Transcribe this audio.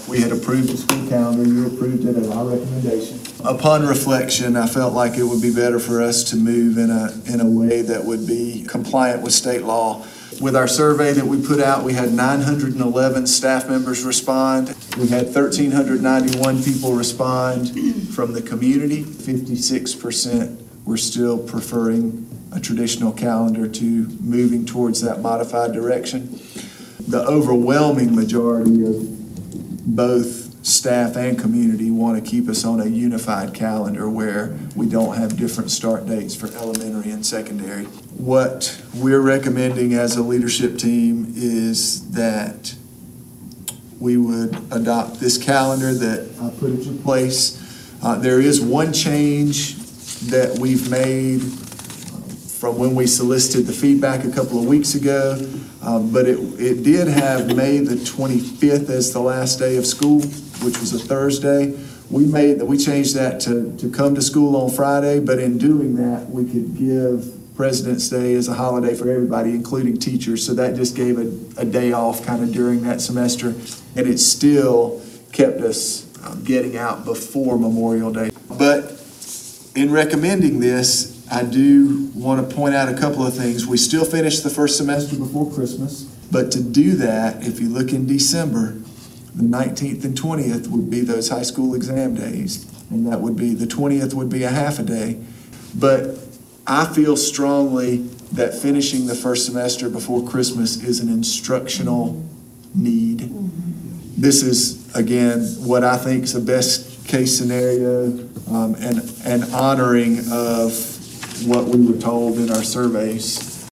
We had approved the school calendar, you approved it at our recommendation. Upon reflection, I felt like it would be better for us to move in a way that would be compliant with state law. With our survey that we put out, we had 911 staff members respond. We had 1,391 people respond from the community. 56% were still preferring a traditional calendar to moving towards that modified direction. The overwhelming majority of both staff and community want to keep us on a unified calendar where we don't have different start dates for elementary and secondary. What we're recommending as a leadership team is that we would adopt this calendar that I put into place. There is one change that we've made from when we solicited the feedback a couple of weeks ago, but it did have May the 25th as the last day of school, which was a Thursday. We changed that to come to school on Friday, but in doing that, we could give President's Day as a holiday for everybody, including teachers. So that just gave a day off kind of during that semester, and it still kept us getting out before Memorial Day. But in recommending this, I do want to point out a couple of things. We still finished the first semester before Christmas, but to do that, if you look in December, the 19th and 20th would be those high school exam days, and that would be, the 20th would be a half a day. But I feel strongly that finishing the first semester before Christmas is an instructional need. This is, again, what I think is the best case scenario, and honoring of what we were told in our surveys